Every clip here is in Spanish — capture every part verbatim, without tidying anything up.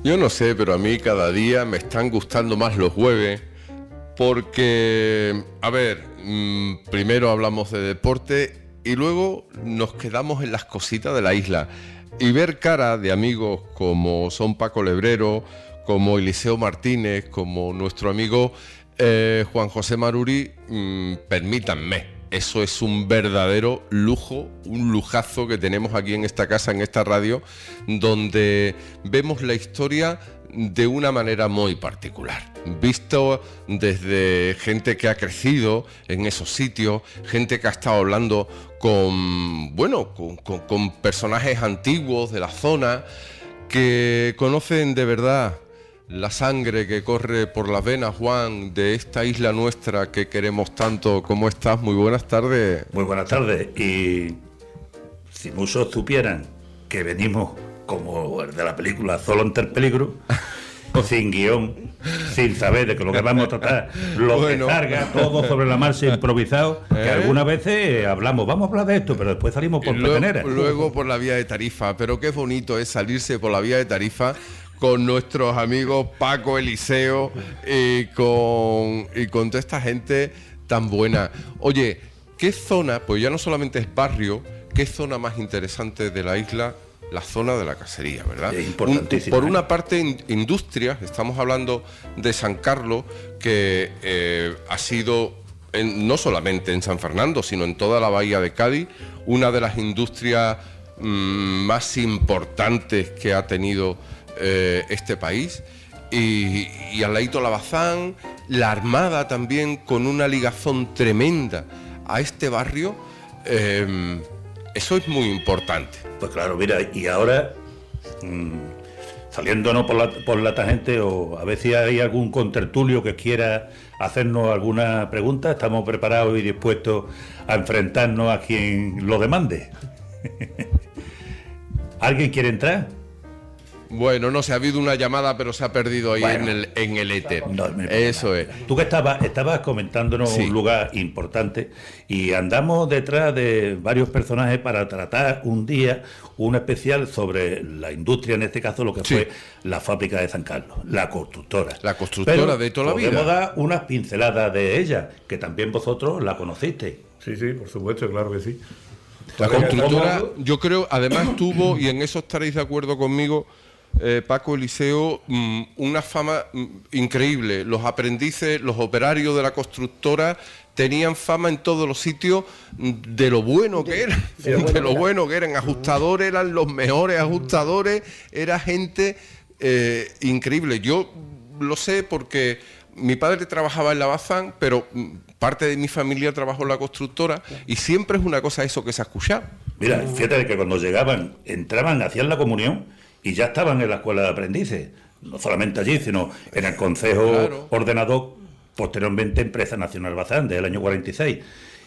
Yo no sé, pero a mí cada día me están gustando más los jueves porque, a ver, mmm, primero hablamos de deporte y luego nos quedamos en las cositas de la isla. Y ver cara de amigos como son Paco Lebrero, como Eliseo Martínez, como nuestro amigo eh, Juan José Maruri, mmm, permítanme. Eso es un verdadero lujo, un lujazo que tenemos aquí en esta casa, en esta radio, donde vemos la historia de una manera muy particular, visto desde gente que ha crecido en esos sitios, gente que ha estado hablando con, bueno, con, con, con personajes antiguos de la zona, que conocen de verdad la sangre que corre por las venas, Juan, de esta isla nuestra que queremos tanto. ¿Cómo estás? Muy buenas tardes. Muy buenas tardes. Y si muchos supieran que venimos como el de la película Solo ante el peligro, sin guión, sin saber de que lo que vamos a tratar, lo bueno. que salga, todo sobre la marcha improvisado, ¿Eh? que algunas veces hablamos, vamos a hablar de esto, pero después salimos por petenera. Luego, luego por la vía de Tarifa, pero qué bonito es salirse por la vía de Tarifa con nuestros amigos Paco, Eliseo y con, y con toda esta gente tan buena. Oye, ¿qué zona, pues ya no solamente es barrio, qué zona más interesante de la isla? La zona de la casería, ¿verdad? Es importantísimo. Un, por una parte, in, industria, estamos hablando de San Carlos, que eh, ha sido, en, no solamente en San Fernando, sino en toda la bahía de Cádiz, una de las industrias mmm, más importantes que ha tenido Eh, este país, y, y al ladito la Bazán, la Armada también, con una ligazón tremenda a este barrio. Eh, eso es muy importante. Pues claro, mira, y ahora mmm, saliéndonos por la, por la tangente, o a ver si hay algún contertulio que quiera hacernos alguna pregunta, estamos preparados y dispuestos a enfrentarnos a quien lo demande. ¿Alguien quiere entrar? Bueno, no sé, ha habido una llamada, pero se ha perdido ahí bueno, en el en el éter. No, Eso es. Tú que estabas, estabas comentándonos sí. un lugar importante, y andamos detrás de varios personajes para tratar un día un especial sobre la industria, en este caso lo que sí. fue la fábrica de San Carlos, la constructora. La constructora pero de toda la vida. Podemos dar unas pinceladas de ella, que también vosotros la conocisteis. Sí, sí, por supuesto, claro que sí. La constructora, yo creo, además tuvo, y en eso estaréis de acuerdo conmigo, Eh, Paco, Eliseo, mmm, una fama mmm, increíble. Los aprendices, los operarios de la constructora tenían fama en todos los sitios de lo bueno que eran, de, de, de lo bueno que eran. Ajustadores, eran los mejores ajustadores, era gente eh, increíble. Yo lo sé porque mi padre trabajaba en la Bazán, pero parte de mi familia trabajó en la constructora, y siempre es una cosa eso que se ha escuchado. Mira, fíjate que cuando llegaban, entraban, hacían la comunión y ya estaban en la escuela de aprendices, no solamente allí, sino en el Consejo claro. Ordenador, posteriormente Empresa Nacional Bazán, del año cuarenta y seis.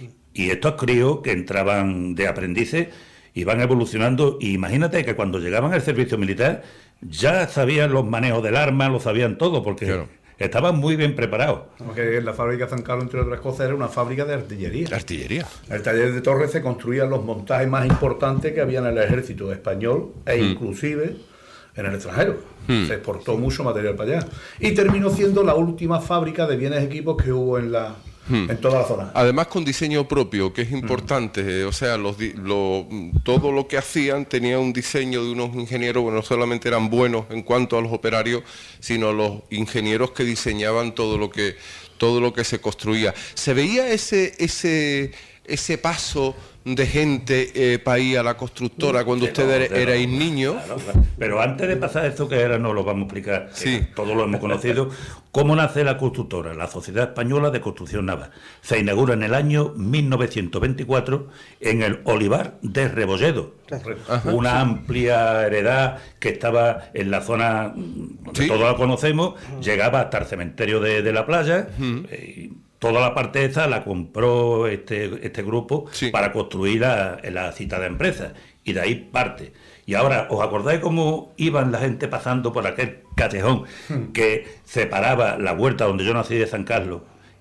Y estos críos que entraban de aprendices iban evolucionando, y imagínate que cuando llegaban al servicio militar ya sabían los manejos del arma, lo sabían todo, porque claro. estaban muy bien preparados. Porque la fábrica de San Carlos, entre otras cosas, era una fábrica de artillería. ¿De artillería? En el taller de Torres se construían los montajes más importantes que había en el ejército español, e mm. inclusive en el extranjero. Hmm. Se exportó mucho material para allá. Y terminó siendo la última fábrica de bienes y equipos que hubo en la hmm. en toda la zona. Además con diseño propio, que es importante. Hmm. O sea, los, lo, todo lo que hacían tenía un diseño de unos ingenieros que no solamente eran buenos en cuanto a los operarios, sino los ingenieros que diseñaban todo lo que, todo lo que se construía. Se veía ese, ese, ese paso de gente eh, para ir a la constructora cuando ustedes erais niños. Claro, claro. Pero antes de pasar esto que era, no lo vamos a explicar, sí. eh, todos lo hemos conocido. ¿Cómo nace la constructora? La Sociedad Española de Construcción Naval. Se inaugura en el año mil novecientos veinticuatro en el Olivar de Rebolledo. Ajá, una sí. amplia heredad que estaba en la zona donde ¿sí? todos la conocemos, llegaba hasta el cementerio de, de la playa. Uh-huh. eh, Toda la parte esa la compró este, este grupo sí. para construir la, la citada empresa, y de ahí parte. Y ahora, ¿os acordáis cómo iban la gente pasando por aquel callejón que separaba la huerta donde yo nací de San Carlos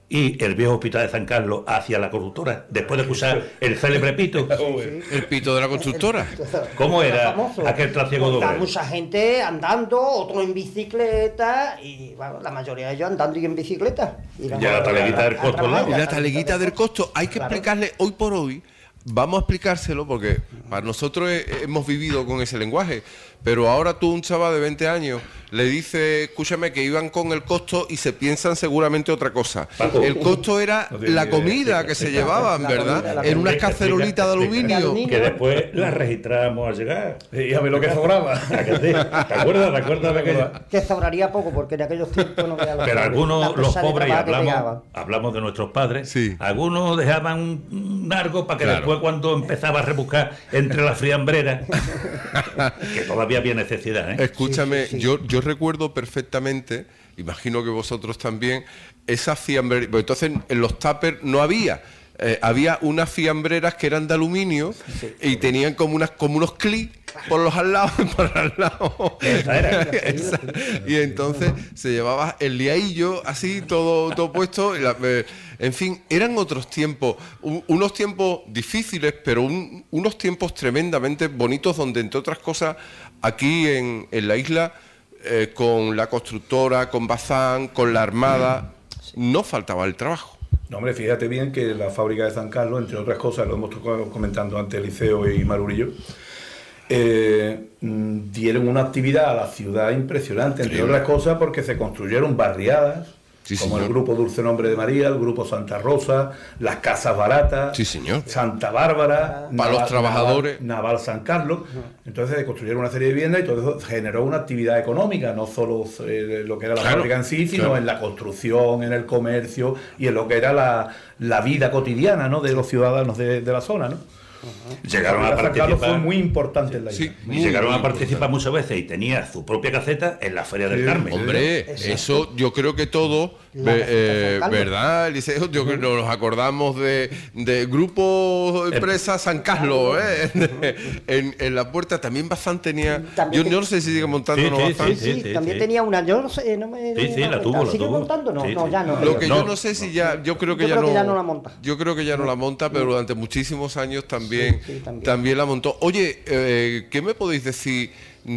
y el viejo hospital de San Carlos hacia la constructora, después de escuchar el célebre pito. El pito de la constructora. ¿Cómo era aquel trasiego doble? Mucha gente andando, otro en bicicleta, y bueno, la mayoría de ellos andando y en bicicleta. Y ya la taleguita del costo al lado. Y la taleguita del costo, hay que claro. explicarle hoy por hoy, vamos a explicárselo porque para nosotros hemos vivido con ese lenguaje, pero ahora tú, un chaval de veinte años, le dice, escúchame, que iban con el costo y se piensan seguramente otra cosa. Paco. El costo era no la comida que se llevaban, ¿verdad? En unas cacerolitas de aluminio. Que después las registramos al llegar. Y a ver lo que sobraba. ¿Te acuerdas? ¿Te acuerdas de aquello? Que sobraría poco, porque en aquellos tiempos no había... Pero algunos, los pobres, y hablamos, hablamos de nuestros padres, sí. algunos dejaban un largo para que claro. después, cuando empezaba a rebuscar entre las friambreras, que todavía había necesidad, ¿eh? Escúchame, sí, sí, sí. yo yo recuerdo perfectamente, imagino que vosotros también, esas fiambreras. Entonces en los tuppers no había, eh, había unas fiambreras que eran de aluminio sí, y tenían como unas como unos clics por los al lado, por al lado. Esa era. Esa. Y entonces se llevaba el liaillo así, todo, todo puesto. Y la, eh, en fin, eran otros tiempos, un, unos tiempos difíciles, pero un, unos tiempos tremendamente bonitos, donde entre otras cosas, aquí en, en la isla, eh, con la constructora, con Bazán, con la Armada, no faltaba el trabajo. No, hombre, fíjate bien que la fábrica de San Carlos, entre otras cosas, lo hemos estado comentando antes Eliseo y Marurillo, eh, dieron una actividad a la ciudad impresionante, entre sí, otras cosas porque se construyeron barriadas, sí, como señor. El grupo Dulce Nombre de María, el grupo Santa Rosa, las Casas Baratas, sí, señor. Santa Bárbara, para Naval, los trabajadores, Naval, Naval San Carlos. Entonces se construyeron una serie de viviendas y todo eso generó una actividad económica, no solo eh, lo que era la claro, fábrica en sí, sino claro. en la construcción, en el comercio y en lo que era la, la vida cotidiana, ¿no?, de los ciudadanos de, de la zona, ¿no? Uh-huh. Llegaron a participar, fue muy importante en la isla. Sí, y llegaron a participar muchas veces y tenía su propia caseta en la Feria del sí, Carmen. Hombre, exacto. Eso yo creo que todo, eh, ¿verdad, Eliseo? Yo creo que nos acordamos de, de Grupo Empresa San Carlos, ¿eh? en, en la puerta también Bazán tenía. Yo, yo no sé si sigue montando sí, no sí, Bazán. Sí, sí, sí, también sí. tenía una. Yo no sé, no me. Sí, sí, la tuvo, la ¿Sigue tuvo. montando? No, sí, no, ya no. Lo que no, yo no sé si ya. Yo creo que, yo ya, creo no, que ya no la monta. Yo creo que ya no la monta, pero durante muchísimos años también. Sí, sí, también. también la montó. Oye, eh, ¿qué me podéis decir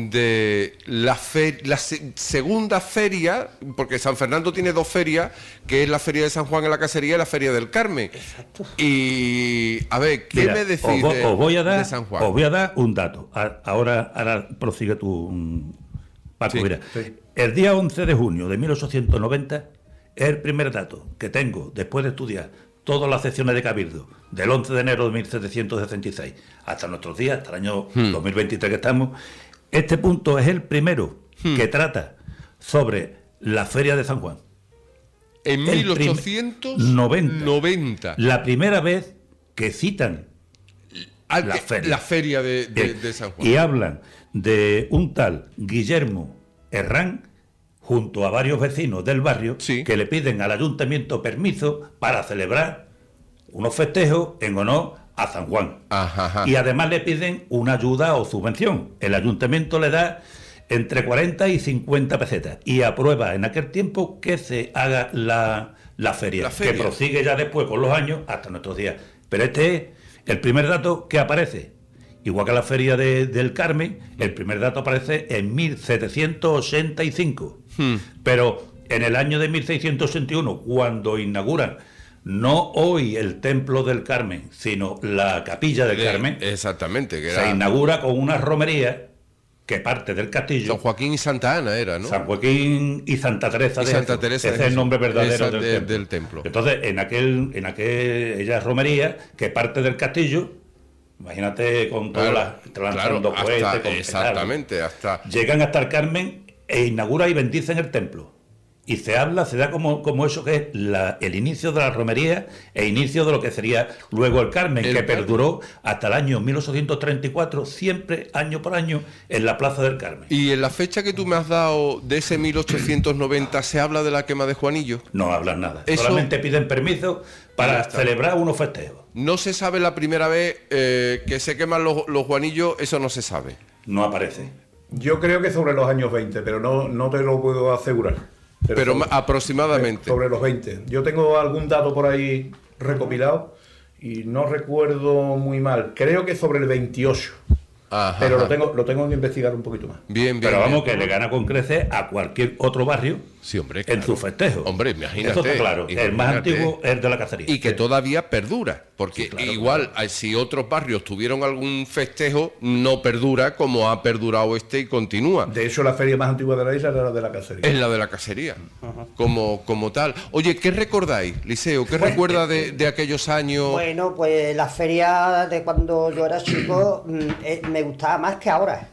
de la, fe la se segunda feria? Porque San Fernando tiene dos ferias, que es la Feria de San Juan en la Cacería y la Feria del Carmen. Exacto. Y, a ver, ¿qué Mira, me decís os, de, os voy a dar, de San Juan? Os voy a dar un dato. Ahora, ahora prosigue tú, Paco. Sí, mira, sí. El día once de junio de mil ochocientos noventa es el primer dato que tengo después de estudiar todas las secciones de Cabildo, del once de enero de mil setecientos sesenta y seis hasta nuestros días, hasta el año hmm. dos mil veintitrés que estamos. Este punto es el primero hmm. que trata sobre la Feria de San Juan. En mil ochocientos noventa. La primera vez que citan Al, la, feria. la feria de, de, de San Juan. Y hablan de un tal Guillermo Herrán, junto a varios vecinos del barrio, sí. que le piden al ayuntamiento permiso para celebrar unos festejos en honor a San Juan. Ajá, ajá. Y además le piden una ayuda o subvención. El ayuntamiento le da entre cuarenta y cincuenta pesetas y aprueba en aquel tiempo que se haga la, la, feria, la feria, que prosigue ya después con los años hasta nuestros días. Pero este es el primer dato que aparece. Igual que la Feria de, del Carmen, el primer dato aparece en mil setecientos ochenta y cinco. Hmm. Pero en el año de mil seiscientos ochenta y uno, cuando inauguran, no hoy el Templo del Carmen, sino la Capilla del de, Carmen, exactamente, que era... se inaugura con una romería que parte del castillo. San Joaquín y Santa Ana era, ¿no? San Joaquín y Santa Teresa. Y de Santa Teresa ese es el nombre verdadero del, de, templo. del templo. Entonces, en aquel, en aquella romería que parte del castillo, imagínate con todas claro, las lanzando claro, cohetes, hasta, con exactamente, petardos. hasta Llegan hasta el Carmen e inaugura y bendicen el templo. Y se habla, se da como, como eso que es la, el inicio de la romería e inicio de lo que sería luego el Carmen, el que Carmen. perduró hasta el año mil ochocientos treinta y cuatro, siempre año por año, en la Plaza del Carmen. ¿Y en la fecha que tú me has dado de ese mil ochocientos noventa se habla de la quema de Juanillo? No hablan nada, eso... solamente piden permiso para celebrar unos festejos. No se sabe la primera vez eh, que se queman los, los Juanillos, eso no se sabe. No aparece. Yo creo que sobre los años veinte, pero no, no te lo puedo asegurar. Pero, pero sobre, aproximadamente. Sobre los veinte. Yo tengo algún dato por ahí recopilado y no recuerdo muy mal. Creo que sobre el veintiocho. Ajá, pero lo tengo, lo tengo que investigar un poquito más. Bien, bien. Pero vamos, bien, que le gana con creces a cualquier otro barrio. Sí, hombre, claro. En su festejo. Hombre, imagínate. Eso está claro. Imagínate. El más antiguo es el de la cacería. Y que sí. Todavía perdura. Porque sí, claro, igual, claro. Si otros barrios tuvieron algún festejo, no perdura como ha perdurado este y continúa. De hecho, la feria más antigua de la isla era la de la cacería. Es la de la cacería. Ajá. Como, como tal. Oye, ¿qué recordáis, Liceo? ¿Qué pues, recuerda de, de aquellos años? Bueno, pues la feria de cuando yo era chico me gustaba más que ahora.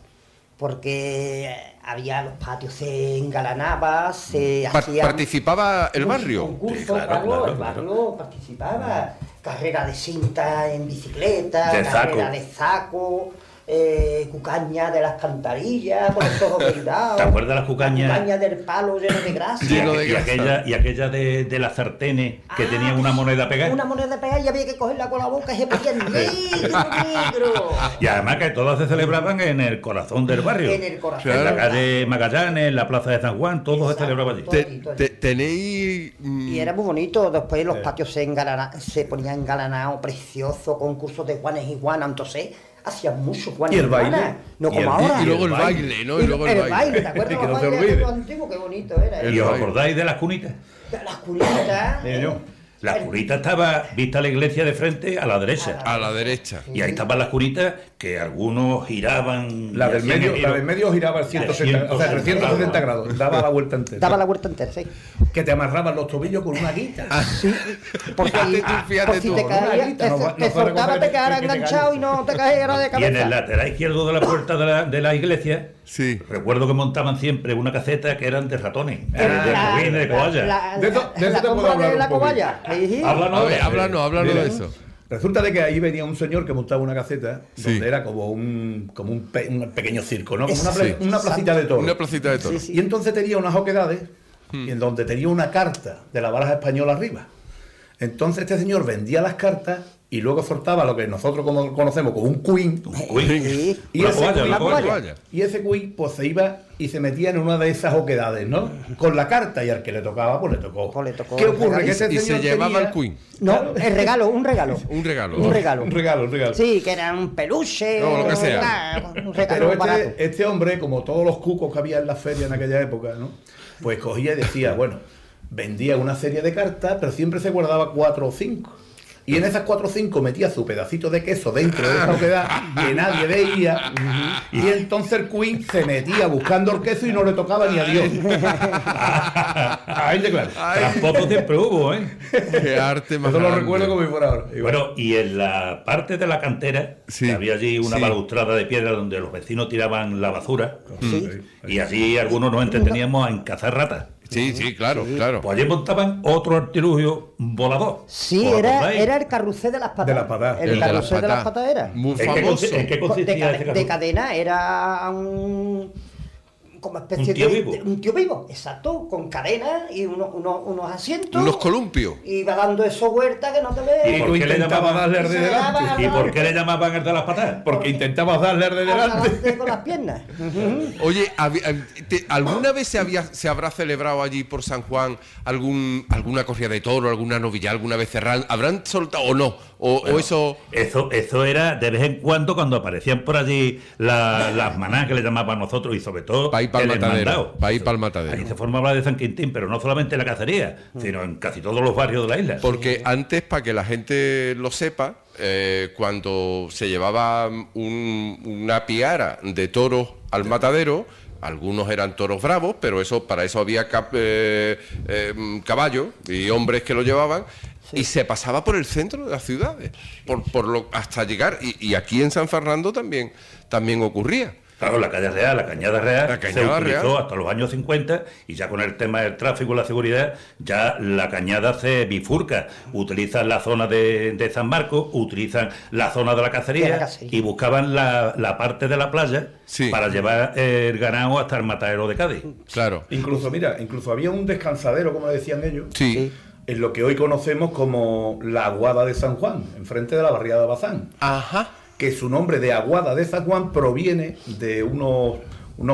Porque había los patios, se engalanaba, se pa hacía... ¿Participaba el barrio? Concurso, sí, claro, claro, claro, el barrio claro. Participaba. Carrera de cinta en bicicleta, de carrera saco. de saco, eh, cucaña de las cantarillas, con todo peinado. ¿Te acuerdas de las cucañas? La cucaña del palo lleno de grasa. Lleno de y, grasa. Aquella, y aquella de, de las sartenes que ah, tenían una moneda pegada. Una moneda pegada y había que cogerla con la boca y se ponía negro, negro. Y además que todas se celebraban en el corazón del barrio. En el corazón. En la calle Magallanes, en la plaza de San Juan, todo Exacto, se celebraba allí. Te, te, tenéis... Mm, y era muy bonito, después los eh. patios se, engalana, se ponían engalanados, preciosos, concursos de Juanes y Juanas, entonces... Hacían mucho Juan y el baile no como ahora y luego el baile no y luego el, el baile, ¿te acuerdas? Que no te olvides. Antiguo, qué bonito era. ¿Y os acordáis de las cunitas? De las cunitas. ¿Eh? La curita estaba vista la iglesia de frente a la derecha. A la derecha. Y ahí estaban las curitas que algunos giraban. La del medio, la del medio giraba ciento setenta, o sea, trescientos setenta grados. Daba la vuelta entera. Daba la vuelta entera, sí. Que te amarraban los tobillos con una guita. Ah, sí. Porque fíjate tú, fíjate por si tú. te caías, te, no, te no soltaba, te quedara enganchado y no te caías de cabeza. Y en el lateral izquierdo de la puerta de la, de la iglesia, sí. Recuerdo que montaban siempre una caseta que eran de ratones, ah, de ratones, de cobaya. La, la, de eso, de eso te puedo hablar de la cobaya. Háblanos, ver, háblanos, háblanos de eso. Resulta de que ahí venía un señor que montaba una caseta sí. Donde era como un como un, pe, un pequeño circo, ¿no? Como una, sí. una placita de toros. Una placita de toros. Sí, sí. Y entonces tenía unas oquedades hmm. en donde tenía una carta de la baraja española arriba. Entonces este señor vendía las cartas y luego soltaba lo que nosotros como conocemos como un queen. Un queen. Sí. Y, una ese toalla, queen una toalla. y ese queen pues se iba y se metía en una de esas oquedades, ¿no? Con la carta y al que le tocaba pues le tocó. Pues le tocó ¿Qué ocurre? Que ese y señor se llevaba tenía... el queen. No, el regalo, un regalo. un regalo. Un regalo. Un regalo, un regalo. Sí, que era un peluche. No, lo que sea. Una, un regalo Pero este, barato. este hombre, como todos los cucos que había en la feria en aquella época, ¿no? Pues cogía y decía, bueno, vendía una serie de cartas, pero siempre se guardaba cuatro o cinco. Y en esas cuatro o cinco metía su pedacito de queso dentro de esa oquedad que nadie veía. Y entonces el queen se metía buscando el queso y no le tocaba ni a Dios. Ahí te claro. Tampoco siempre hubo, ¿eh? Qué arte más Eso grande. lo recuerdo como si fuera ahora. Y bueno, y en la parte de la cantera, sí. que había allí una sí. balustrada de piedra donde los vecinos tiraban la basura. Sí. Y así algunos nos entreteníamos en cazar ratas. Sí, sí, claro, sí. claro. Pues allí montaban otro artilugio volador. Sí, era, era el carrusel de las patas. De las patas. El, el carrusel de las patas era. Muy ¿En famoso. Qué, ¿En qué consistía de, ese de cadena era un... como especie ¿Un tío de, vivo? de un tío vivo, exacto, con cadena y uno, uno, unos asientos. Unos columpios. Y va dando eso vuelta que no te ves. ¿Y por qué le llamaban darle el de delante? ¿Y por qué le llamaban el de las patas? Porque intentabas darle el de delante. Con las piernas. Oye, te, ¿alguna vez se, había, se habrá celebrado allí por San Juan algún alguna corrida de toro, alguna novilla, alguna vez cerrada? ¿Habrán soltado o no? O, bueno, o eso... eso eso era de vez en cuando cuando aparecían por allí la, las manás que le llamaban nosotros y sobre todo pa' ir pa'l el matadero, pa' ir pa'l matadero. Ahí se formaba la de San Quintín, pero no solamente en la cacería, mm. sino en casi todos los barrios de la isla. Porque sí. Antes, para que la gente lo sepa, eh, cuando se llevaba un, una piara de toros al matadero, algunos eran toros bravos, pero eso para eso había cap, eh, eh, caballos y hombres que lo llevaban. Sí. Y se pasaba por el centro de las ciudades, por, por lo, hasta llegar, y, y aquí en San Fernando también, también ocurría. Claro, la calle real, la cañada real, la cañada se utilizó real. hasta los años cincuenta y ya con el tema del tráfico y la seguridad, ya la cañada se bifurca. Utilizan la zona de, de San Marcos, utilizan la zona de la cacería, de la cacería. Y buscaban la, la parte de la playa sí. para llevar el ganado hasta el matadero de Cádiz. Claro. Incluso, mira, incluso había un descansadero, como decían ellos. Sí. sí. En lo que hoy conocemos como la Aguada de San Juan, enfrente de la barriada de Bazán. Ajá. Que su nombre de Aguada de San Juan proviene de unos, unos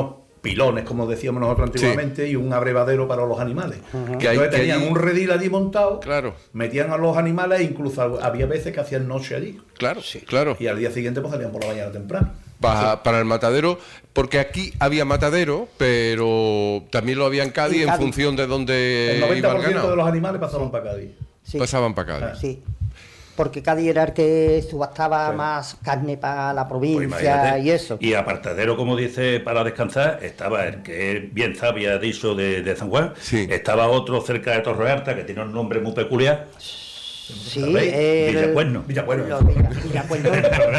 pilones, como decíamos nosotros antiguamente, sí. y un abrevadero para los animales. Uh-huh. Que Entonces hay, tenían que hay... un redil allí montado, claro. metían a los animales e incluso había veces que hacían noche allí. Claro, sí. claro. Y al día siguiente pues salían por la mañana temprano. Para, sí. para el matadero, porque aquí había matadero, pero también lo había en Cádiz, en Cádiz. función de dónde el noventa por ciento iba el ganado. de los animales pasaban sí. para Cádiz. Sí. Pasaban para Cádiz. Ah, sí. Porque Cádiz era el que subastaba sí. más carne para la provincia pues y eso. Y apartadero, como dice, para descansar, estaba el que bien sabía dicho de, de San Juan, sí. estaba otro cerca de Torrealta, que tiene un nombre muy peculiar. Sí, el... Villacuerno. Villacuerno. Lo de Villacuerno.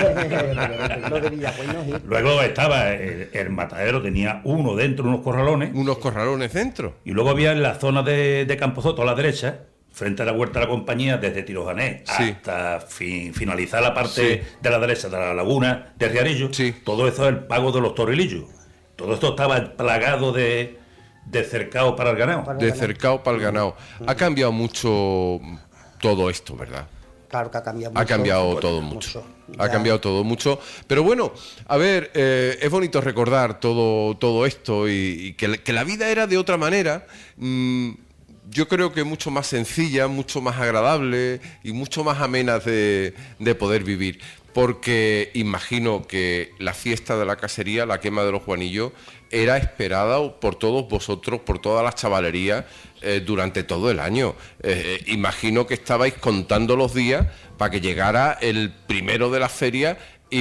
Lo de Villacuerno, sí. Luego estaba el, el matadero, tenía uno dentro, unos corralones. Unos corralones dentro. Y luego había en la zona de, de Camposoto, a la derecha, frente a la Huerta de la Compañía, desde Tirojanés sí. hasta fin, finalizar la parte sí. de la derecha de la laguna de Riarillo, sí. todo eso es el pago de los torrilillos. Todo esto estaba plagado de, de cercados para el ganado. Para el de cercados para el ganado. Ha cambiado mucho todo esto, ¿verdad? Claro que ha cambiado mucho. Ha cambiado todo mucho. mucho. Ha cambiado todo mucho. Pero bueno, a ver, eh, es bonito recordar todo, todo esto y, y que, que la vida era de otra manera. Mmm, Yo creo que mucho más sencilla, mucho más agradable y mucho más amena de, de poder vivir. Porque imagino que la fiesta de la casería, la quema de los Juanillos, era esperada por todos vosotros, por todas las chavalerías, eh, durante todo el año. Eh, eh, imagino que estabais contando los días para que llegara el primero de la feria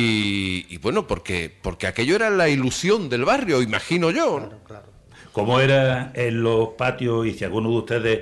y, y bueno, porque, porque aquello era la ilusión del barrio, imagino yo, ¿no? Claro, claro. ¿Cómo era en los patios y si alguno de ustedes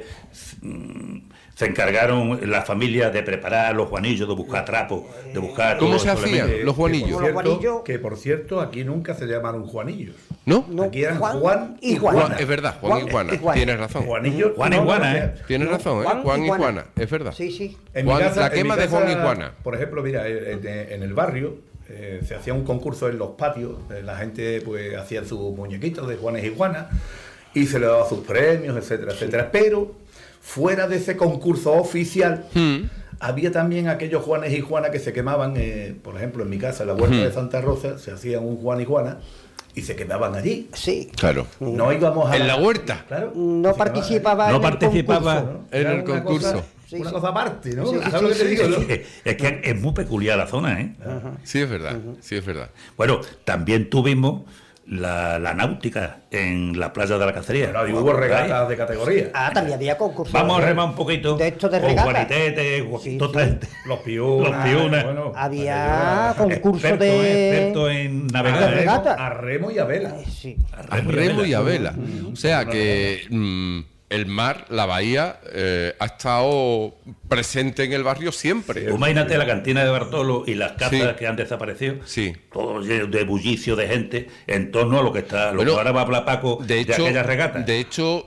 mmm, se encargaron la familia de preparar los juanillos, de buscar trapos, de buscar... ¿Cómo se hacían los juanillos? Que por, cierto, que por cierto, aquí nunca se llamaron juanillos. ¿No? no aquí eran Juan, Juan y Juana. Juan, es verdad, Juan, Juan y Juana. Y Juana. Tienes razón. Juanillos, Juan y Juana, ¿eh? Tienes razón, ¿eh? Juan, Juan y Juana. Juana. Es verdad. Sí, sí. En Juan, mi casa, la quema en mi casa, de Juan y Juana. Por ejemplo, mira, en, en el barrio eh, se hacía un concurso en los patios. Eh, la gente pues hacía sus muñequitos de Juanes y Juanas y se le daba sus premios, etcétera, etcétera. Pero fuera de ese concurso oficial, hmm. había también aquellos Juanes y Juanas que se quemaban, eh, por ejemplo, en mi casa, en la huerta hmm. de Santa Rosa, se hacían un Juan y Juana y se quemaban allí. Sí. Claro. No íbamos a... ¿En la huerta? Claro. No participaba no en participaba el concurso, ¿no? En el concurso. Cosa, sí, una sí. cosa aparte, ¿no? Sí, ¿Sabes lo que te digo? Es que, es que es muy peculiar la zona, ¿eh? Uh-huh. Sí, es verdad, uh-huh. sí, es verdad. Bueno, también tuvimos La, la náutica en la playa de la Cacería. Bueno, y hubo regatas de categoría. Ah, también había concursos. Vamos a remar un poquito. De esto de regatas. Juanitete, sí, tota, sí. los piunas. Los piunas. Bueno, había concursos experto, de... experto en navegar. De regata. A remo y a vela. Sí. A remo, a remo y a vela. Y a vela. O sea que... Mmm, el mar, la bahía, eh, ha estado presente en el barrio siempre. Sí, imagínate la cantina de Bartolo y las casas sí. que han desaparecido, sí. todo lleno de bullicio de gente en torno a lo que está, lo bueno, que ahora va a hablar Paco de, hecho, de aquellas regatas. De hecho,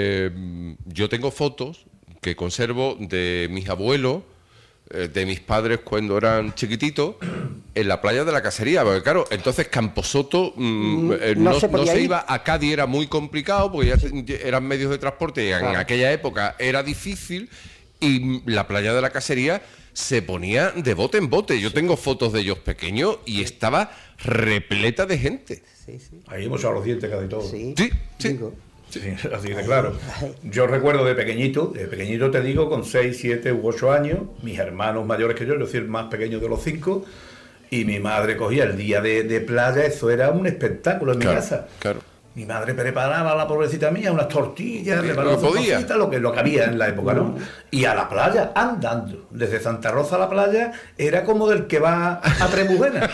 eh, yo tengo fotos que conservo de mis abuelos, eh, de mis padres cuando eran chiquititos, en la playa de la Cacería, porque claro, entonces Camposoto mmm, eh, no, no, se, no se iba a Cádiz, era muy complicado porque ya eran medios de transporte y en claro. aquella época era difícil y la playa de la Cacería se ponía de bote en bote. Yo sí. tengo fotos de ellos pequeños y estaba repleta de gente. Sí, sí. Ahí hemos echado los dientes casi todo. Sí, sí. sí. Sí, así de claro. Yo recuerdo de pequeñito, de pequeñito te digo, con seis, siete u ocho años, mis hermanos mayores que yo, yo soy el más pequeño de los cinco, y mi madre cogía el día de, de playa, eso era un espectáculo en claro, mi casa. Claro. Mi madre preparaba a la pobrecita mía unas tortillas, le lo, cositas, lo que lo que había en la época, ¿no? Y a la playa, andando. Desde Santa Rosa a la playa, era como del que va a Trebujena.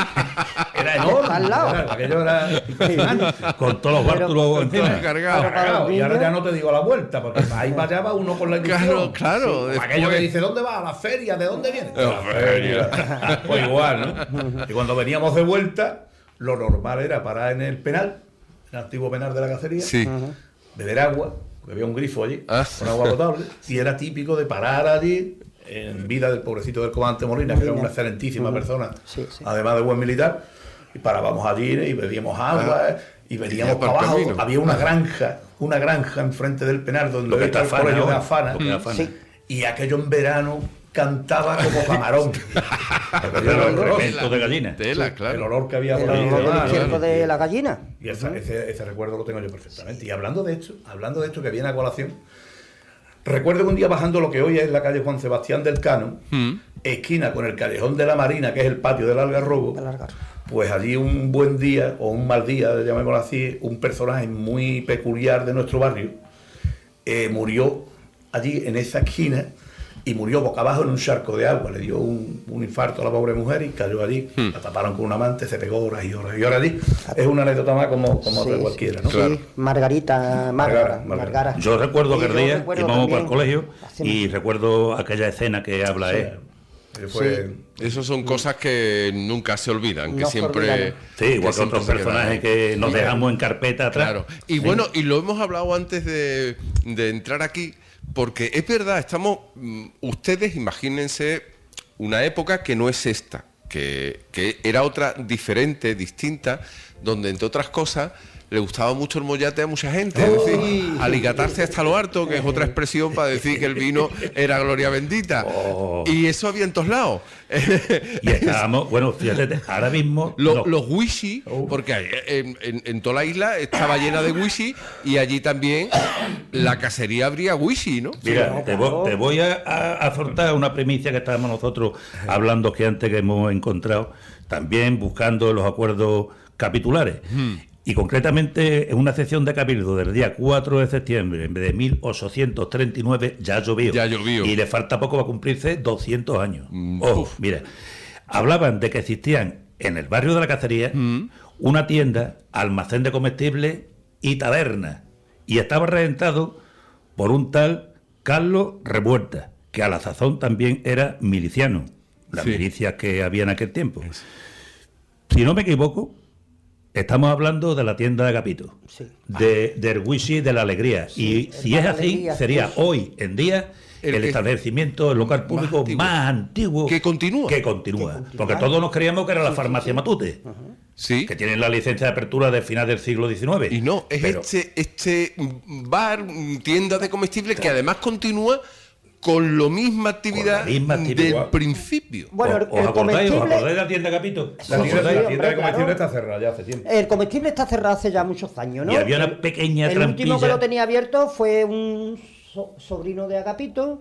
Era enorme. Al lado. Era, aquello era... Con todos los bártulos encima cargados. Cargado. Y ahora ya no te digo la vuelta, porque ahí para allá va uno con la ilusión. Claro, claro. Sí, aquello que dice, ¿dónde va? ¿A la feria? ¿De dónde viene? A la feria. Pues igual, ¿no? Y cuando veníamos de vuelta, lo normal era parar en el penal, el antiguo penal de la Cacería, sí. beber agua, porque había un grifo allí, ah. con agua potable, y era típico de parar allí, en vida del pobrecito del comandante Molina, Molina. que era una excelentísima uh-huh. persona, sí, sí. además de buen militar, y parábamos allí y bebíamos agua, ah. y veníamos para abajo, camino. Había una granja, una granja enfrente del penal, donde está el colegio de Afana, Afana, sí. y aquello en verano, cantaba como camarón. Pero el resto de gallina. Tela, El claro. olor que había El por ahí. olor del demás, estiércol ¿no? de la gallina. Y esa- ese, ese recuerdo lo tengo yo perfectamente. Y hablando de esto, hablando de esto que viene a colación, recuerdo que un día bajando lo que hoy es la calle Juan Sebastián del Cano, Mm. esquina con el Callejón de la Marina, que es el patio del Algarrobo, Del Algarrobo. pues allí un buen día, o un mal día, llamémoslo así, un personaje muy peculiar de nuestro barrio, eh, murió allí en esa esquina y murió boca abajo en un charco de agua. Le dio un, un infarto a la pobre mujer y cayó allí. Hmm. La taparon con un mante, se pegó horas y horas y horas allí. Es una anécdota más como, como Sí, otra sí, cualquiera, ¿no? sí, Claro. Margarita, Margara, Margara, Margara. Margara. Yo recuerdo Sí, aquel yo día recuerdo íbamos para el también. colegio Hacemos- y recuerdo aquella escena que habla Sí. él. Eh, Fue, Esas son cosas que nunca se olvidan, que No se siempre... olvidan. Sí, igual que siempre otros se quedan. personajes que nos Mira, dejamos en carpeta atrás. Claro. Y bueno, y lo hemos hablado antes de, de entrar aquí, porque es verdad, estamos... mm, Ustedes imagínense una época que no es esta, que, que era otra diferente, distinta, donde entre otras cosas le gustaba mucho el mollate a mucha gente, es decir, aligatarse hasta lo harto, que es otra expresión para decir que el vino era gloria bendita. Oh. Y eso había en todos lados. Y estábamos, bueno, fíjate, ahora mismo... Lo- no. Los whisky, porque hay- en, en- en toda la isla estaba llena de whisky y allí también la cacería habría whisky, ¿no? Mira, no, te, claro. voy, te voy a, a, a soltar una primicia que estábamos nosotros hablando que antes que hemos encontrado, también buscando los acuerdos capitulares. Y concretamente en una sesión de cabildo del día cuatro de septiembre de mil ochocientos treinta y nueve ya llovió. Ya llovió. Y le falta poco para cumplirse doscientos años. Mm, Ojo, uf. mira, hablaban de que existían en el barrio de la Cacería Mm. una tienda, almacén de comestibles y taberna. Y estaba reventado por un tal Carlos Revuelta, que a la sazón también era miliciano, las Sí. milicias que había en aquel tiempo. Si no me equivoco, estamos hablando de la tienda de Agapito, Sí. de, del whisky de la alegría. y el si bar es de así, alegría, sería sí. hoy en día El el, que- establecimiento, el local público antiguo. más antiguo, Que continúa. que continúa. Que continúa. Porque todos nos creíamos que era la farmacia Matute, Sí. que tienen la licencia de apertura del final del siglo diecinueve. Y no, es Pero- este, este bar, tienda de comestibles que además continúa con la misma actividad, Con la misma actividad. del principio. Bueno, el, ¿Os, os el acordáis? ¿Os comestible, acordáis de la tienda Capito? la ¿Os tienda, acordáis? la hombre, tienda de comestibles claro. está cerrada ya hace tiempo. el comestible está cerrado hace ya muchos años, ¿no? Y había una El- pequeña El último que trampilla. lo tenía abierto fue un so- sobrino de Agapito,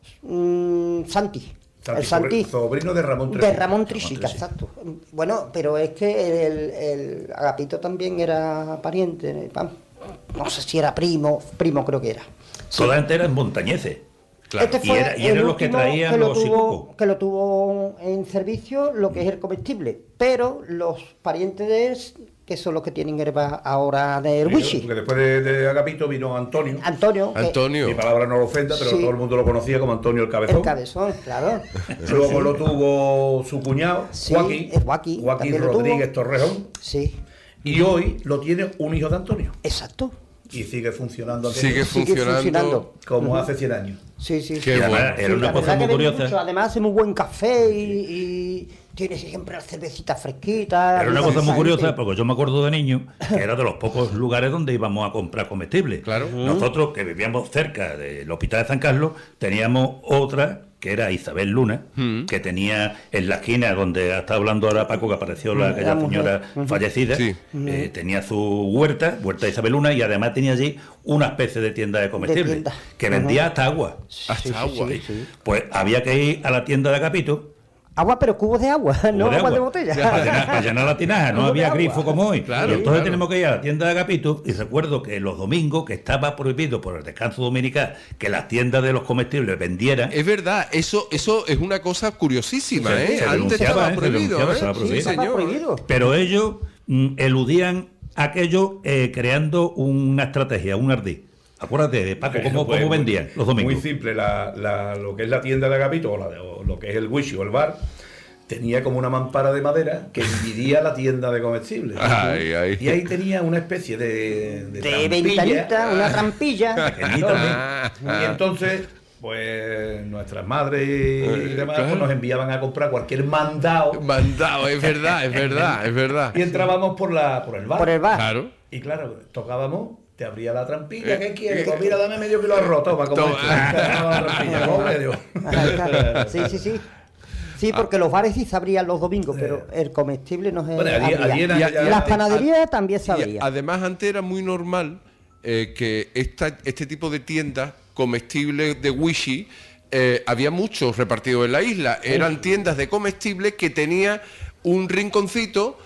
mm, Santi. Santi, el Santi. sobrino de Ramón De Tresica. Ramón Trisica, exacto. Bueno, pero es que el, el Agapito también era pariente, pam, no sé si era primo, primo creo que era. Sí. Todas eran montañeses. Claro. Este Y fue era- y el eran los que último traían que lo los tuvo, sicucos. que lo tuvo en servicio, lo que es el comestible. Pero los parientes de él, que son los que tienen herba ahora del whisky. Porque después de, de Agapito vino Antonio. Antonio, que- Antonio. Mi palabra no lo ofenda, pero Sí. todo el mundo lo conocía como Antonio el Cabezón. el cabezón, claro. Luego lo tuvo su cuñado, Sí, Joaquín, es Joaquín, Joaquín también lo Rodríguez tuvo. Torrejón. Sí, Y hoy lo tiene un hijo de Antonio. exacto. Y sigue funcionando aquello Sigue Sigue funcionando. funcionando. como hace cien años. Sí, sí. Qué sí. bueno. Además, era Sí, una la cosa verdad muy que vende curiosa. mucho. Además hace muy buen café y, y tiene siempre las cervecitas fresquitas. Era una rica, cosa muy rica, curiosa, rica. porque yo me acuerdo de niño que era de los pocos lugares donde íbamos a comprar comestibles. Claro. Nosotros, que vivíamos cerca del Hospital de San Carlos, teníamos otra que era Isabel Luna, que tenía en la esquina donde ha estado hablando ahora Paco, que apareció la, aquella La mujer. señora fallecida, Sí. eh, tenía su huerta, huerta Isabel Luna, y además tenía allí una especie de tienda de comestibles, tienda. que vendía hasta agua. Hasta Sí, sí, agua. sí, sí. Pues había que ir a la tienda de Agapito, Agua, pero cubos de agua, no de agua de agua. botella. Para llenar, para llenar la tinaja, no Cubo de había agua. grifo como hoy. Claro, y entonces claro. tenemos que ir a la tienda de Agapito, y recuerdo que los domingos, que estaba prohibido por el descanso dominical que las tiendas de los comestibles vendieran, Es verdad, eso, eso es una cosa curiosísima, Se- ¿eh? se Antes denunciaba, estaba ¿eh? Se prohibido, denunciaba, ¿eh? estaba Sí, prohibido. Estaba señor. prohibido. pero ellos mm, eludían aquello eh, creando una estrategia, un ardid. Acuérdate de Paco, cómo, Pues, cómo muy- vendían los domingos. Muy simple, la, la- lo que es la tienda de Agapito, o, la de- o lo que es el whisky o el bar, tenía como una mampara de madera que dividía la tienda de comestibles. Ay, ay. Y ahí tenía una especie de, De de trampilla. ventanita, una trampilla. Pequeñita, Y entonces, pues nuestras madres y demás claro. pues, nos enviaban a comprar cualquier mandado Mandado, es verdad, es verdad, es verdad. y entrábamos por la por el bar. Por el bar. Claro. Y claro, tocábamos te abría la trampilla, ¿qué quieres? Pues mira, dame medio kilo de arroz, toma, como esto. La trampilla, ¿cómo medio? Sí, sí, sí. Sí, porque los bares sí se abrían los domingos, pero el comestible no se Bueno, allí- abría. allí era- Y ya- las ya- panaderías también se Y abrían. además antes era muy normal eh, que esta, este tipo de tiendas comestibles de Wishy, eh, había muchos repartidos en la isla. Eran tiendas de comestibles que tenía un rinconcito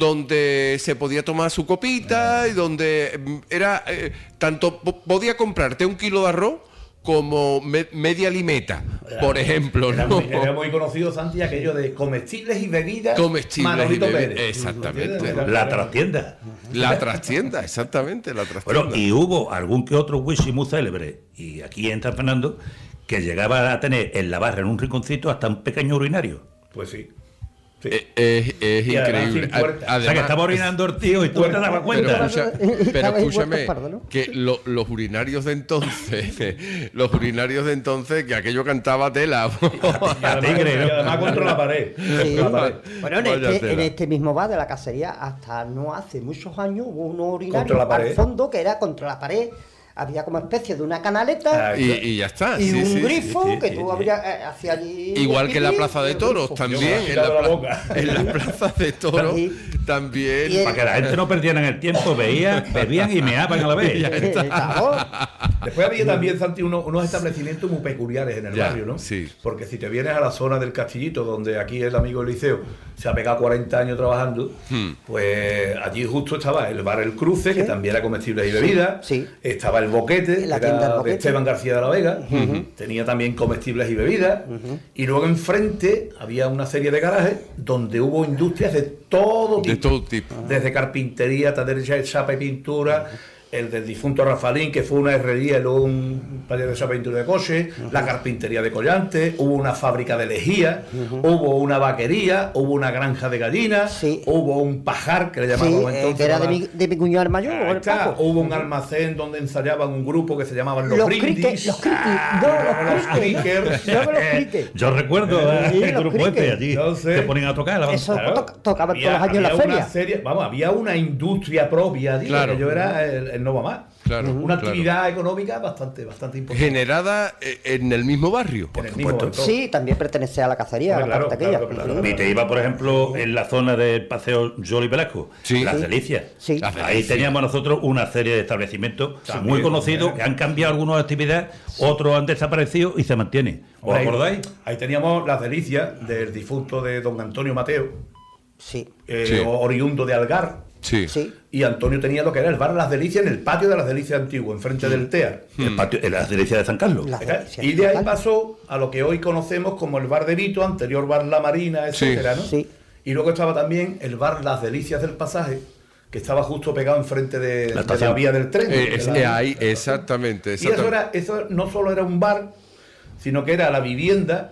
donde se podía tomar su copita y donde mm, era eh, tanto po- podía comprarte un kilo de arroz como me- media limeta, por ejemplo, Era, ¿no? muy, era muy conocido, Santi, aquello de comestibles y bebidas. Comestibles Manolito y bebidas, Pérez. exactamente. Era- La trastienda. La trastienda, exactamente, la trastienda. Bueno, y hubo algún que otro Wishy muy célebre, y aquí en San Fernando, que llegaba a tener en la barra, en un rinconcito, hasta un pequeño urinario. Pues sí. Sí. Eh, Es, es Y además increíble. sin puerta. A- O sea, que además- estaba orinando el tío y tú no te dabas Pero, cuenta. escucha- pero Estaba ahí escúchame, puesto pardo, ¿no? que lo- los urinarios de entonces, los urinarios de entonces, que aquello cantaba tela. Y además, tigre, ¿no? y además contra la pared. Sí. Contra la pared. Bueno, en Vaya este, tela. en este mismo bar de la cacería, hasta no hace muchos años, hubo unos Contra urinarios la pared. al fondo que era contra la pared. Había como especie de una canaleta Ah, y, y ya está. y sí, un sí. grifo sí, que sí, tú sí. abrías eh, hacia allí. Igual que en la pipí, plaza y de el toros grifo. también. Yo me he En quitado la, la pla- boca. en la plaza de toros Y- también. y el- Para que la gente no perdiera el tiempo, veían, bebían y meaban a la vez. Claro. Después había también, Santi, uno- unos establecimientos muy peculiares en el Ya, barrio, ¿no? sí. Porque si te vienes a la zona del Castillito, donde aquí el amigo Eliseo se ha pegado cuarenta años trabajando, Hmm. pues allí justo estaba el bar El Cruce, que también era comestibles y bebidas. Sí. Estaba el Boquete, La que tienda era del de Boquete. Esteban García de la Vega. Tenía también comestibles y bebidas. Y luego enfrente había una serie de garajes donde hubo industrias de todo tipo. De todo tipo. Desde carpintería, taller de chapa y pintura, el del difunto Rafaelín, que fue una herrería y luego un taller de chapa y pintura de coche, la carpintería de Collante, hubo una fábrica de lejía, hubo una vaquería, hubo una granja de gallinas, Sí. hubo un pajar, que le Sí, llamaban eh, entonces. que era de la- mi, de mi cuñado mayor, Ahí el está. Paco. Hubo un almacén donde ensayaban un grupo que se llamaban Los, Los Brindis. crickets, los crickets, Ah, no, los los crickets. Yo me los Eh, crickets. Yo recuerdo a Sí, el los grupo este crickets. allí. Entonces- Se ponen a tocar. la Eso banda. to- tocaban Había- todos los años en la había feria. una serie, vamos, había una industria propia, tío, Claro. que yo era el, el no va más. Claro, Una claro. actividad económica bastante, bastante importante. Generada eh, en el mismo barrio. En el mismo supuesto. momento. Sí, también pertenece a la cacería, a la Hombre, claro, parte aquella. claro, claro, Sí. Y te iba, por ejemplo, en la zona del paseo Joli Velasco, Sí. Las Sí. Delicias. Sí. Las Ahí Delicias. teníamos nosotros una serie de establecimientos También, muy conocidos también. que han cambiado algunas actividades, otros han desaparecido y se mantienen. ¿Os Hombre, ahí- acordáis? Ahí teníamos las delicias del difunto de don Antonio Mateo, Sí, eh, Sí. oriundo de Algar. Sí. sí. Y Antonio tenía lo que era el bar Las Delicias en el patio de Las Delicias antiguo, enfrente del T E A. El patio, en Las Delicias de San Carlos. Las Era- Delicias Y de ahí total. pasó a lo que hoy conocemos como el bar de Vito, anterior bar La Marina, etcétera, ¿no? Sí. Y luego estaba también el bar Las Delicias del Pasaje, que estaba justo pegado enfrente de, de la, estación. vía del tren. Eh, de es- la- eh, ahí, exactamente. Y eso, exactamente. era, eso no solo era un bar, sino que era la vivienda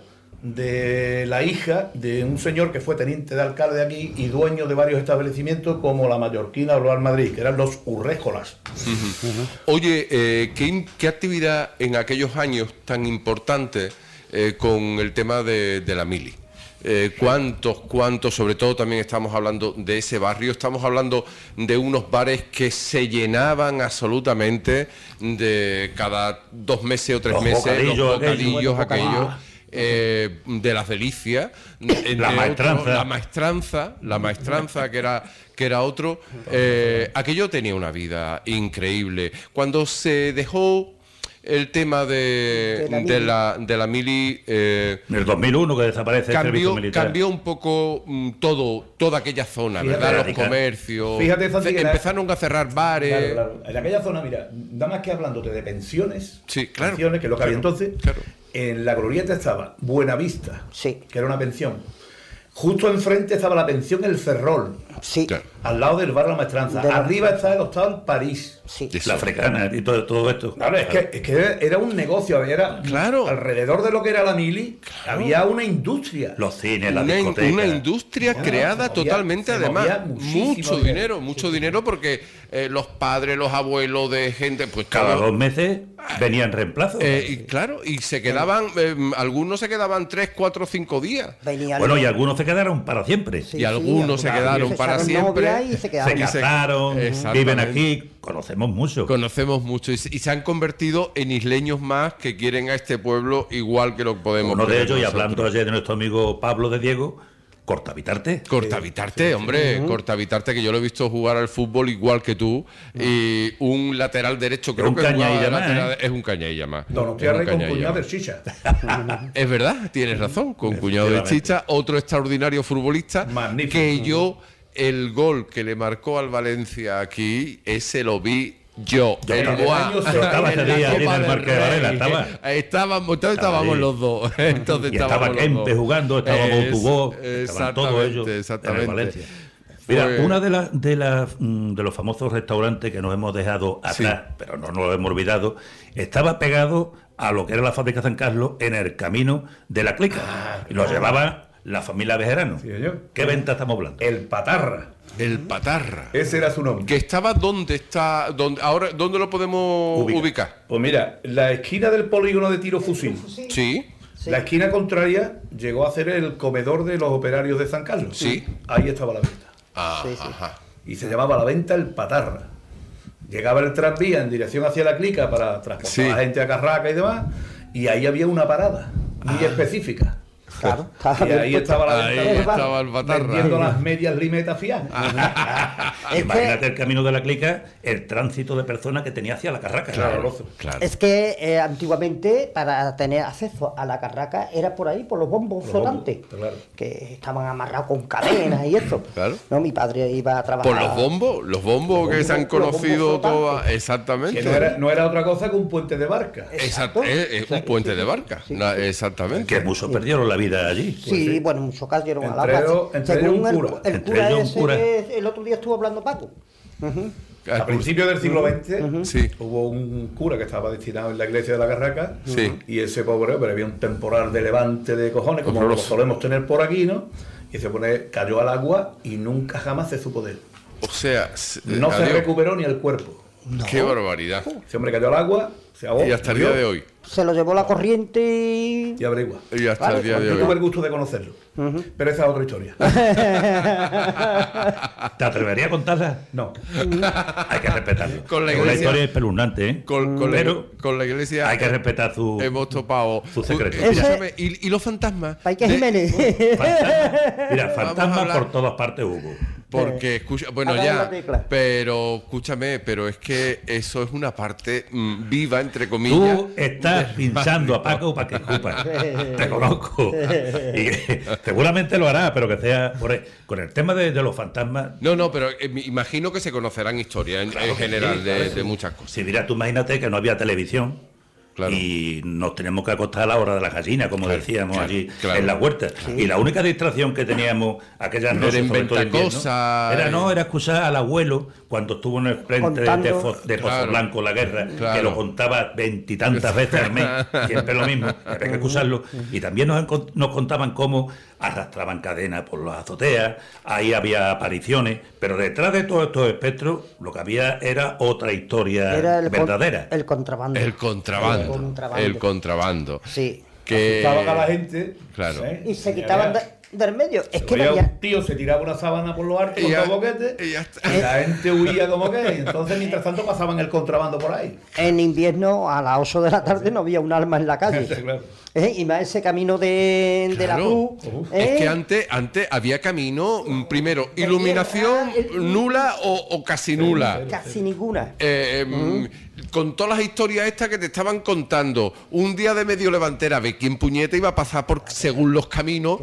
de la hija de un señor que fue teniente de alcalde de aquí y dueño de varios establecimientos como la Mallorquina o el Bar Madrid, que eran los Urréjolas. Oye, eh, ¿qué, in- qué actividad en aquellos años tan importante eh, con el tema de, de la mili? Eh, ¿Cuántos, cuántos, sobre todo también estamos hablando de ese barrio, estamos hablando de unos bares que se llenaban absolutamente de cada dos meses o tres Los meses, bocadillos los aquellos, bocadillos bueno, aquellos, bocadillos. eh, de las delicias, entre La maestranza. otros, la maestranza, la maestranza que era que era otro, eh, aquello tenía una vida increíble. Cuando se dejó el tema de, De la de la de la mili, eh, En el dos mil uno que desaparece el servicio cambió, militar. cambió un poco mm, todo, toda aquella zona, Fíjate, ¿verdad? Los radical. comercios. Fíjate, Santi, Ce- que la- empezaron a cerrar bares. Claro, claro. En aquella zona, mira, nada más que hablándote de pensiones, Sí, claro. pensiones, que es lo que había Claro, entonces, claro. en la glorieta estaba Buenavista, Sí. que era una pensión. Justo enfrente estaba la pensión El Ferrol, Sí, Claro. al lado del bar La Maestranza. De la- Arriba está el hostal París. sí. La africana y todo, todo esto. Claro, es que, es que era un negocio, era Claro. alrededor de lo que era la mili, había una industria. Los cines, las Una, in- discotecas. una industria Claro, creada se movía- totalmente, se además, movía muchísimo mucho dinero. dinero, mucho dinero, porque eh, los padres, los abuelos de gente, pues Cada todos- dos meses venían reemplazos. eh, y claro, y se quedaban, eh, algunos se quedaban tres, cuatro, cinco días. Venían Bueno, los- y algunos se quedaron para siempre. Sí, y algunos se algunos quedaron se para echaron siempre. novia y se Se quedaron. ca- casaron, Exactamente. viven aquí. conocemos mucho. Conocemos mucho y se, y se han convertido en isleños más que quieren a este pueblo igual que lo podemos. Uno de querer ellos, y nosotros. hablando ayer de nuestro amigo Pablo de Diego, Cortavitarte. Cortavitarte, sí, hombre, sí. Cortavitarte, que yo lo he visto jugar al fútbol igual que tú, uh-huh. y un lateral derecho, creo un que cañailla más, lateral, ¿eh? Es un cañailla más. Donostiarra con cuñado de chicha. Es verdad, tienes razón, con cuñado de chicha, otro extraordinario futbolista. Magnífico. Que yo, el gol que le marcó al Valencia aquí, ese lo vi yo, yo el Guá, estaba ese día en el Marqués de Varela, estaba. Estábamos, entonces estábamos los dos. Entonces y estaba Kempe jugando, estaba Montubó, estaban todos ellos exactamente. en el Valencia. Mira, pues, una de las de las de los famosos restaurantes que nos hemos dejado atrás, sí. pero no nos lo hemos olvidado, estaba pegado a lo que era la fábrica San Carlos en el camino de la Clica. Ah, y lo claro. llevaba la familia Bejerano. Sí, ¿qué venta estamos hablando? El Patarra. El Patarra. Ese era su nombre. Que estaba donde está, donde ahora, ¿dónde lo podemos ubicar? ubicar? Pues mira, la esquina del polígono de tiro fusil. Sí. sí. La esquina contraria llegó a ser el comedor de los operarios de San Carlos. Sí. Ahí estaba la venta. Ah, sí, sí. Ajá. Y se llamaba la venta el Patarra. Llegaba el tranvía en dirección hacia la Clica para transportar sí. a la gente a Carraca y demás. Y ahí había una parada muy ah. específica. Claro, y ahí estaba la ahí estaba el Patarra vendiendo las medias limetas fiadas. Imagínate el camino de la Clica, el tránsito de personas que tenía hacia la Carraca. Claro, claro. Es que eh, antiguamente para tener acceso a la Carraca era por ahí, por los bombos los flotantes, bombos, claro. que estaban amarrados con cadenas y eso. Claro. No, mi padre iba a trabajar. Por los bombos, los bombos los que bombos, se han conocido todas, exactamente. Que no era, no era otra cosa que un puente de barca. Exacto, es, es un puente de barca, sí. no, exactamente. Que muchos perdieron la vida allí. Sí, pues sí. bueno, muchos cayeron a la casa. Entre un cura. El, el cura ese cura. Que el otro día estuvo hablando Paco. Uh-huh. A principios del siglo veinte uh-huh. sí. hubo un cura que estaba destinado en la iglesia de la Carraca sí. y ese pobre hombre había un temporal de levante de cojones, como lo solemos tener por aquí, ¿no? Y se pone, cayó al agua y nunca jamás se supo de él. O sea, no adiós. se recuperó ni el cuerpo. No. Qué barbaridad. Ese hombre cayó al agua, se ahogó. Y hasta el día de hoy. Se lo llevó la corriente y... Y averigua. Y hasta ¿vale? el día de Yo hoy. tuve el gusto de conocerlo. Uh-huh. Pero esa es otra historia. ¿Te atreverías a contarla? No. Hay que respetarlo. Con la, iglesia, la historia es espeluznante, ¿eh? Con, con, pero la, con la iglesia... hay que respetar su... Hemos topado... Su secreto. Ese... ¿Y, ¿Y los fantasmas? Hay que Jiménez. Fantasma. Mira, fantasmas por todas partes hubo. Porque, escucha, bueno, ya, pero escúchame, pero es que eso es una parte mmm, viva, entre comillas. Tú estás pinchando a Paco para que escupa. Te conozco. Y seguramente lo hará, pero que sea por el, con el tema de, de los fantasmas. No, no, pero eh, imagino que se conocerán historias en, claro en general sí, de, de muchas cosas. Si mira, tú imagínate que no había televisión. Claro. Y nos tenemos que acostar a la hora de la gallina, como claro, decíamos claro, allí claro. en la huerta. Sí. Y la única distracción que teníamos aquellas noches, sobre todo invierno, cosa, era no, era escuchar al abuelo cuando estuvo en el frente Contando, de, Fo, de Pozo claro, Blanco, la guerra, claro. que lo contaba veintitantas veces al mes, siempre lo mismo, había que escucharlo. Y también nos, nos contaban cómo arrastraban cadenas por las azoteas, ahí había apariciones, pero detrás de todos estos espectros lo que había era otra historia era el verdadera. Con, el contrabando. El contrabando. El contrabando. El contrabando. Sí. Que asustaban a la gente. Claro. ¿eh? Y se quitaban de, del medio. Es que había había... un tío se tiraba una sábana por los arcos con dos boquetes y, y la gente huía como que. Y entonces, mientras tanto, pasaban el contrabando por ahí. En invierno, a las ocho de la tarde, no había un alma en la calle. Claro. ¿Eh? Y más ese camino de, de claro. la cruz. ¿eh? Es que antes, antes había camino, primero, iluminación nula o, o casi nula. Casi ninguna. Eh, uh-huh. Con todas las historias estas que te estaban contando, un día de medio levantera, ve quién puñeta iba a pasar por según los caminos.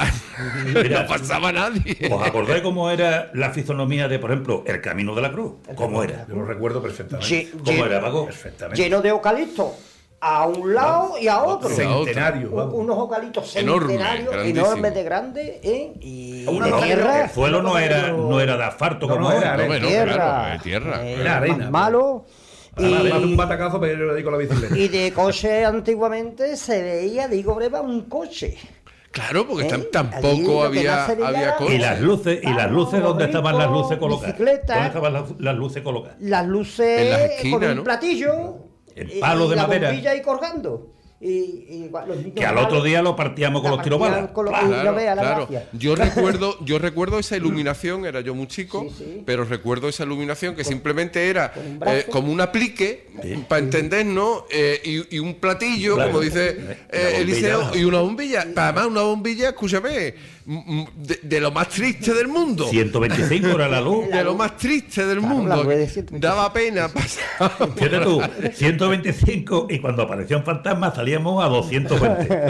No pasaba nadie. ¿Os acordáis cómo era la fisonomía de, por ejemplo, el Camino de la Cruz? ¿Cómo era? Yo lo recuerdo perfectamente. Sí, ¿Cómo lleno, era, Paco? Perfectamente. Lleno de eucaliptos. A un lado y a otro. Centenario. Un, unos eucaliptos centenarios, enormes de grandes, ¿eh? Y una de tierra. El suelo no era, no era de asfalto, no, como no era, era. No, tierra. Claro, de tierra. Eh, era arena. Más malo. Y, más de un batacazo, pero yo le digo la bicicleta. Y de coche antiguamente se veía, digo, breva, un coche. Claro, porque ¿Eh? tampoco había, había coches. Y las luces, y las luces, ¿dónde estaban las luces colocadas? Bicicleta, ¿Dónde estaban las, las luces colocadas? Las luces en las esquinas, con un ¿no? platillo. El palo y de la madera. bombilla ahí colgando. y, y los niños que al malos, otro día lo partíamos con la los tirobalas. partían con los- Ah, y claro, no veas la claro. gracia. Yo recuerdo, yo recuerdo esa iluminación, era yo muy chico, Sí, sí. pero recuerdo esa iluminación que simplemente era con un brazo. eh, como un aplique, Sí. para entendernos, eh, y, y un platillo, Claro. como dice Una eh, Eliseo, bombilla. y una bombilla. Además, una bombilla, escúchame, m- m- de, de lo más triste del mundo. ciento veinticinco era la luz. De lo más triste del Claro, mundo. la rueda de ciento veinticinco. Daba pena pasar. Fíjate tú, ciento veinticinco y cuando apareció un fantasma salíamos a doscientos veinte.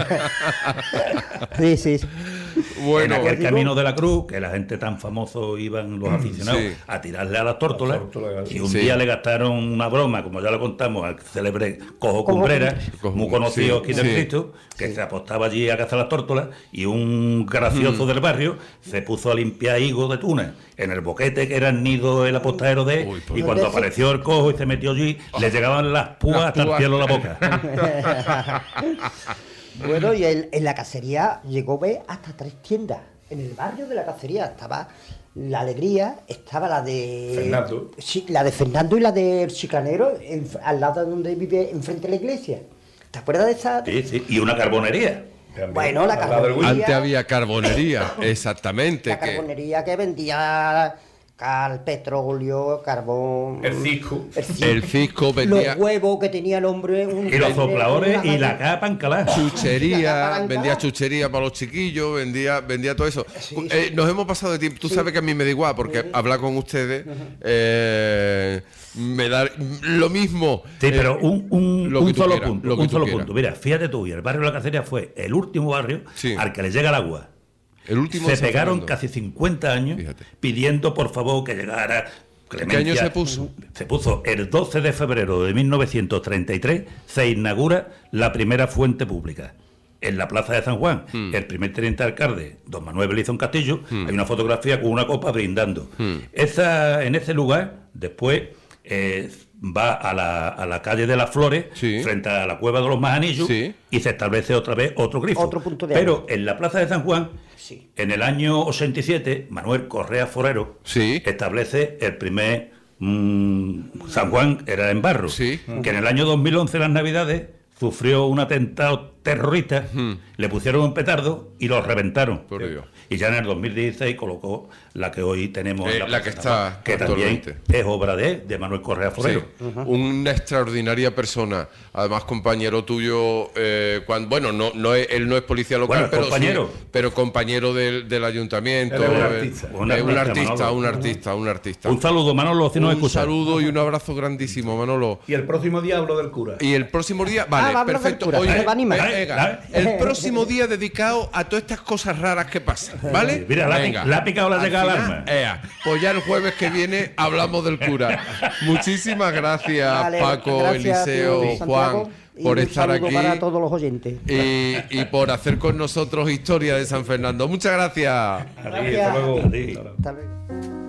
Sí, sí, sí. Bueno, en aquel digo- Camino de la Cruz, que la gente tan famoso iban los aficionados Sí. a tirarle a las tórtolas, Las tórtolas, y un sí. día le gastaron una broma, como ya lo contamos, al célebre Cojo Cojo Cumbrera, Cojo- muy conocido sí, aquí del sí. Cristo, que se apostaba allí a cazar las tórtolas, y un gracioso del barrio se puso a limpiar higos de tuna en el boquete que era el nido el apostadero de, Uy, por y cuando Dios. apareció el cojo y se metió allí, le llegaban las púas Las hasta púas. el cielo de la boca. Bueno, y el- en la cacería llegó a ver hasta tres tiendas. En el barrio de la cacería estaba La Alegría, estaba la de... Fernando. Sí, la de Fernando y la del Chicanero, en- al lado de donde vive, enfrente de la iglesia. ¿Te acuerdas de esa? Sí, sí, y una carbonería. También, Bueno, la al lado del carbonería. Wii. antes había carbonería, exactamente. La que- carbonería que vendía cal, petróleo, carbón... El Cisco. el cisco, El Cisco vendía Los huevos que tenía el hombre... un- Y los sopladores una y la malla. capa encalada. La chuchería, capa vendía bancada. chuchería para los chiquillos, vendía, vendía todo eso. Sí, Eh, sí. nos hemos pasado de tiempo. Tú Sí. sabes que a mí me da igual, porque hablar con ustedes eh, me da lo mismo. Sí, eh, pero un, un, lo que un tú solo quieras, punto, lo que un tú solo quieras. punto. Mira, fíjate tú, y el barrio de la Cacería fue el último barrio Sí. al que le llega el agua. el último de Se San pegaron Fernando. casi cincuenta años Fíjate. pidiendo por favor que llegara clemencia. ¿Qué año se puso? Se puso el doce de febrero de mil novecientos treinta y tres, se inaugura la primera fuente pública. En la plaza de San Juan, Hmm. el primer teniente alcalde, don Manuel Belizón Castillo, hay una fotografía con una copa brindando. Hmm. Esa, en ese lugar, después eh, va a la, a la calle de las Flores, Sí. frente a la cueva de los Majanillos, Sí. y se establece otra vez otro grifo. Otro punto de Pero agua. en la plaza de San Juan, Sí. en el año ochenta y siete, Manuel Correa Forero Sí. establece el primer mm, San Juan, era en barro, Sí. que en el año dos mil once, las Navidades, sufrió un atentado terrorista, le pusieron un petardo y lo reventaron. Por Dios. Y ya en el dos mil dieciséis colocó la que hoy tenemos Eh, en la Plaza que de San Juan, está que también actualmente. es obra de, de Manuel Correa Sí, Forero. una extraordinaria persona, además compañero tuyo, eh, cuando, bueno, no, no es- él no es policía local, Bueno, pero compañero. sí, pero compañero del, del ayuntamiento. Él es un eh, artista. Un es un artista, artista, Manolo. un artista, un artista. Un saludo, Manolo, si nos Un escuchas. saludo y un abrazo grandísimo, Manolo. Y el próximo día hablo del cura. Y el próximo día, vale, Ah, vamos a hablar perfecto. del cura, Oye, se va a animar. eh, venga, el próximo día dedicado a todas estas cosas raras que pasan, ¿vale? Mira, la ha Venga. pic- la ha picado la Al llegada al final, alma. ea, pues ya el jueves que viene hablamos del cura. Muchísimas gracias, Vale, Paco, gracias, Eliseo, tío Santiago, Juan, y por un estar saludo aquí para todos los oyentes. y, y por hacer con nosotros historia de San Fernando. Muchas gracias. Adiós, Gracias. hasta luego. Adiós. Hasta luego. Hasta luego.